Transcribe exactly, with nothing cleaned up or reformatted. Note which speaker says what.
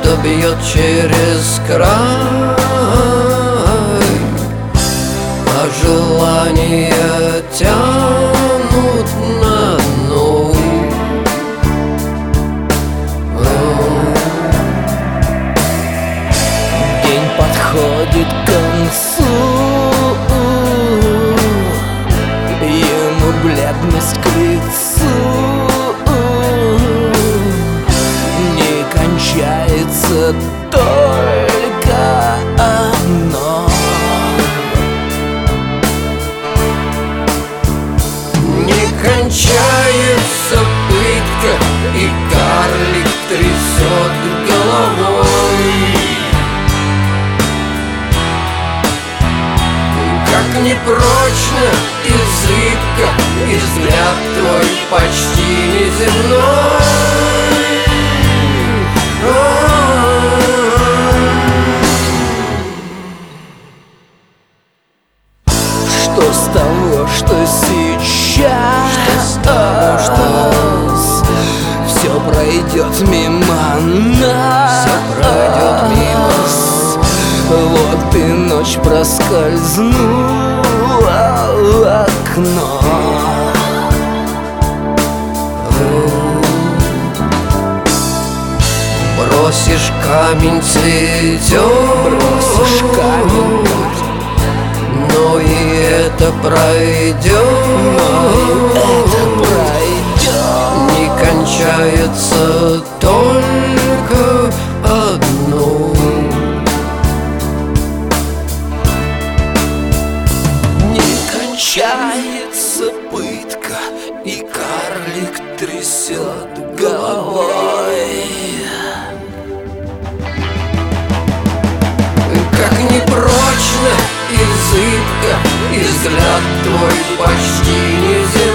Speaker 1: правда бьет через край, а желания тянут на дно.
Speaker 2: День подходит к концу, ему бледность к лицу. Не кончается только одно.
Speaker 1: Не кончается пытка, и карлик трясет головой. Как непрочно и зыбко, и взгляд твой почти неземной.
Speaker 2: Что с того, что сейчас,
Speaker 1: Что с того, что
Speaker 2: все пройдет мимо нас,
Speaker 1: все пройдет мимо.
Speaker 2: Вот и ночь проскользнула в окно.
Speaker 1: Бросишь камень, цветет,
Speaker 2: Бросишь камень,
Speaker 1: но и это пройдет,
Speaker 2: это пройдет.
Speaker 1: не кончается только одно.
Speaker 2: Не кончается пытка, и карлик трясет головой.
Speaker 1: Как непрочно и зыбко, и взгляд твой почти неземной.